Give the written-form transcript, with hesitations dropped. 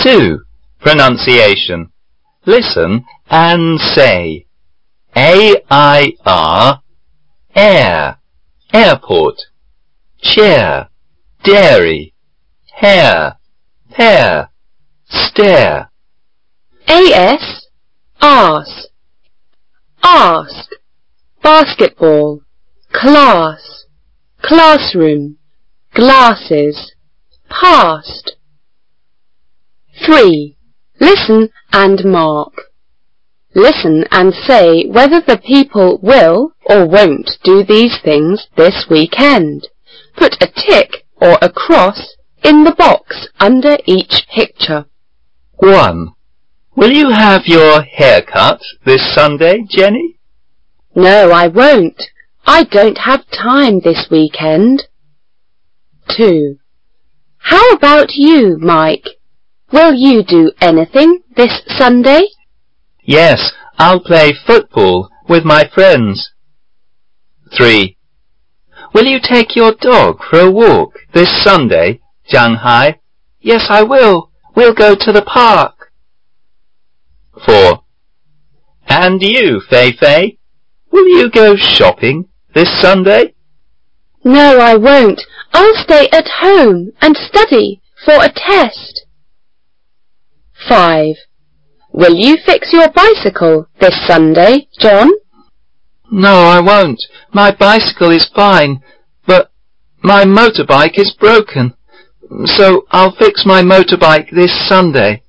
2. Pronunciation. Listen and say. A-I-R, air, airport. Chair, dairy, hair, pear, stare. A-S, arse, ask, basketball, class, classroom, glasses, past. 3. Listen and mark. Listen and say whether the people will or won't do these things this weekend. Put a tick or a cross in the box under each picture. 1. Will you have your hair cut this Sunday, Jenny? No, I won't. I don't have time this weekend. 2. How about you, Mike? Will you do anything this Sunday? Yes, I'll play football with my friends. 3. Will you take your dog for a walk this Sunday, Shanghai? Yes, I will. We'll go to the park. 4. And you, Fei Fei? Will you go shopping this Sunday? No, I won't. I'll stay at home and study for a test. 5. Will you fix your bicycle this Sunday, John? No, I won't. My bicycle is fine, but my motorbike is broken. So I'll fix my motorbike this Sunday.